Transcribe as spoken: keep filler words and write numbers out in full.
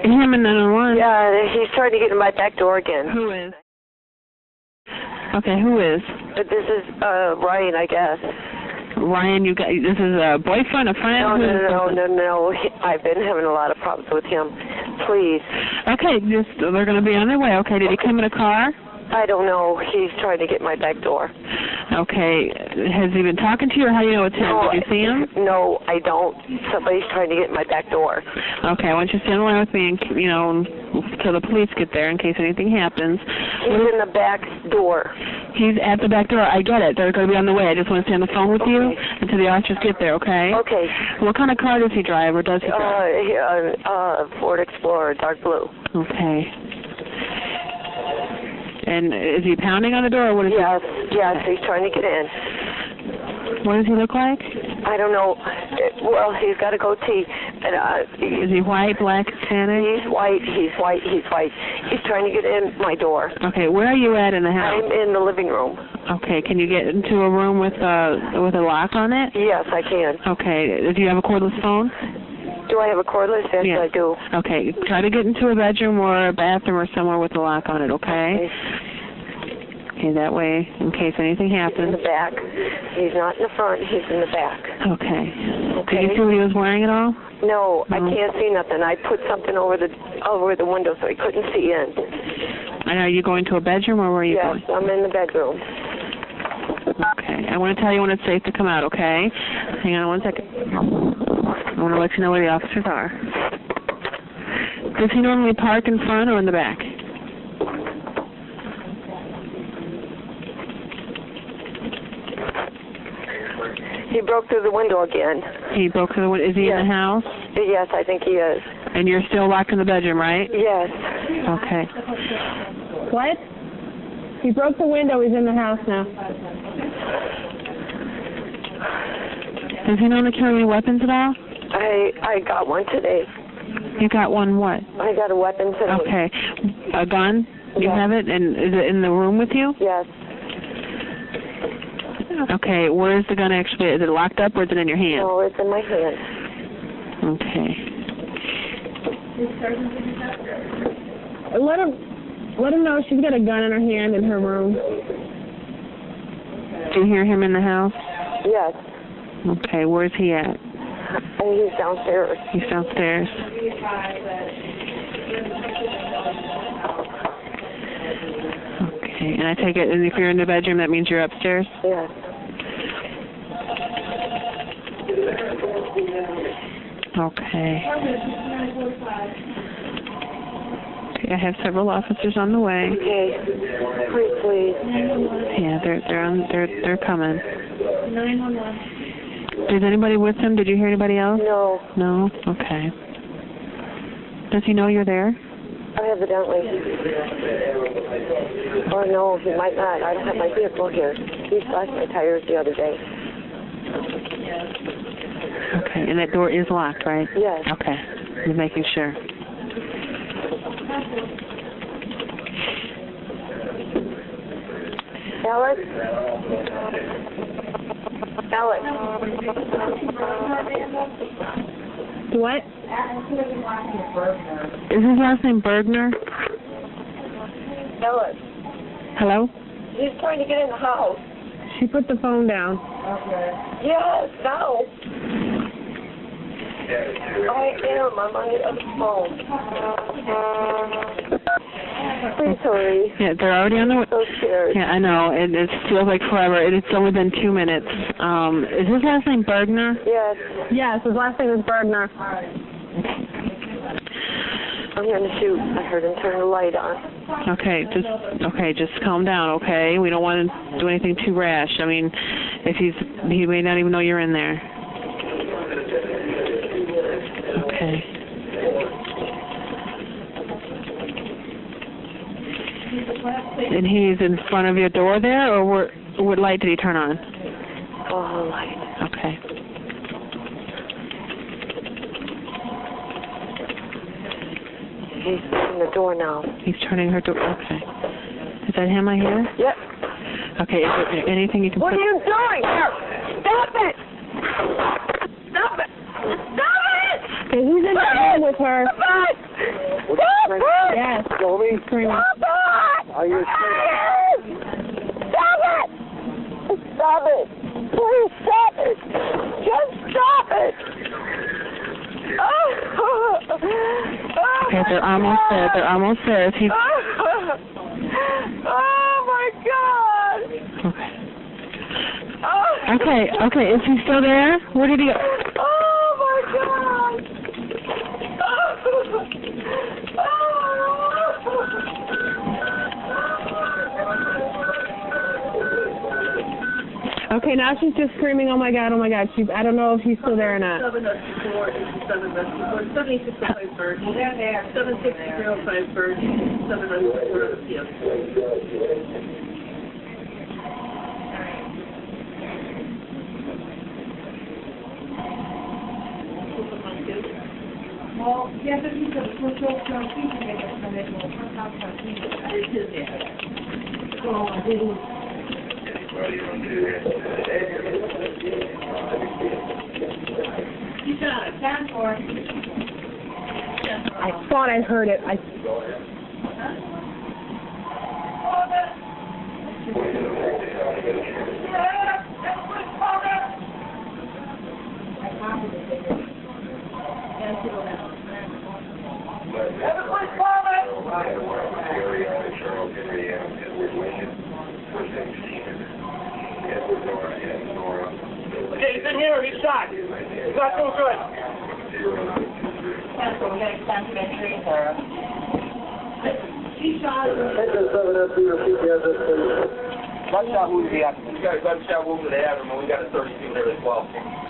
Him and nine one one? Yeah, he's trying to get in my back door again. Who is? Okay, who is? But this is, uh, Ryan, I guess. Ryan, you got, this is a boyfriend, a friend? No, Who no, is no, this? no, no, no. I've been having a lot of problems with him. Please. Okay, just, they're going to be on their way. Okay, did he come in a car? I don't know. He's trying to get my back door. Okay, has he been talking to you, or how do you know it's him? No, Did you see him? No, I don't. Somebody's trying to get in my back door. Okay, I want you to stand along with me, and, you know, until the police get there in case anything happens. He's in the back door. He's at the back door. I get it. They're going to be on the way. I just want to stay on the phone with Okay. you until the officers get there, okay? Okay. What kind of car does he drive, or does he drive? Uh, uh, Ford Explorer, dark blue. Okay. And is he pounding on the door, or what is Yes, he? yes, he's trying to get in. What does he look like? I don't know. Well, he's got a goatee. And, uh, Is he white, black, Hispanic? He's white, he's white, he's white. He's trying to get in my door. Okay, where are you at in the house? I'm in the living room. Okay, can you get into a room with a, with a lock on it? Yes, I can. Okay, do you have a cordless phone? Do I have a cordless? Yes, Yeah. I do. Okay, try to get into a bedroom or a bathroom or somewhere with a lock on it, okay? Okay. Okay, that way, in case anything In happens. the back. He's not in the front, he's in the back. Okay. Okay. Did you see what he was wearing at all? No, I No. can't see nothing. I put something over the over the window so he couldn't see in. And are you going to a bedroom, or where are you Yes, going? I'm in the bedroom. Okay, I want to tell you when it's safe to come out, okay? Hang on one second. I want to let you know where the officers are. Does he normally park in front or in the back? He broke through the window again. He broke through the window. Is he Yes. in the house? Yes, I think he is. And you're still locked in the bedroom, right? Yes. Okay. What? He broke the window. He's in the house now. Does he normally carry any weapons at all? I I got one today. You got one what? I got a weapon today. Okay. A gun? You Yes. have it? And is it in the room with you? Yes. Okay. Where is the gun actually? Is it locked up or is it in your hand? No, it's in my hand. Okay. Let him, let him know she's got a gun in her hand in her room. Do you hear him in the house? Yes. Okay. Where's he at? And he's downstairs. He's downstairs. Okay. And I take it, and if you're in the bedroom, that means you're upstairs? Yes. Okay. Okay, I have several officers on the way. Okay. Please, please. Yeah, they're they're on they're they're coming. nine one one. Is anybody with them? Did you hear anybody else? No, No? Okay. Does he know you're there? evidently. Or no, he might not. I don't have my vehicle here. He slashed my tires the other day. Okay, and that door is locked, right? Yes. Okay. Just making sure. Alex? Alex? What? Is his last name Bergner? Alex? Hello? He's trying to get in the house. She put the phone down. Yes, now. I am. I'm on the other phone. Please hurry. Yeah, they're already on the way. I'm so scared. Yeah, I know. It, it feels like forever. It, it's only been two minutes. Um, is his last name Bergner? Yes. Yes, his last name is Bergner. I'm going to shoot. I heard him turn the light on. Okay, just okay, just calm down, okay? We don't want to do anything too rash. I mean, if he's he may not even know you're in there. Okay. And he's in front of your door there, or what, what light did he turn on? Oh, light. Okay. He's in the door now. He's turning her door. Okay. Is that him I hear? Yep. Okay, is there anything you can What put... are you doing? Here! Stop it! Stop it! Stop it! Okay, who's in the room with her? What's your name? Yes. Joey? Screaming. Are you asleep? Stop it! Stop it! Please stop it! Just stop it! Okay, they're almost there. They're almost there. Is he... Oh my God! Okay. Okay, okay, is he still there? Where did he go? Oh my God! Okay, now she's just screaming, oh my God, oh my God. She, I don't know if he's still there or not. seven four seven seven six oh five bird. seven six oh five bird. seven four yes. Well, yes, if he's a social trustee, he may have come in with a house trustee. It's his dad. So, I didn't. You shot it. Ten four. I thought I heard it. I. Okay, he's in here. He's shot. He's not so good. She shot it. Gunshot wound to the abdomen. We got a gunshot wound to the abdomen. We got a thirty-two there as well.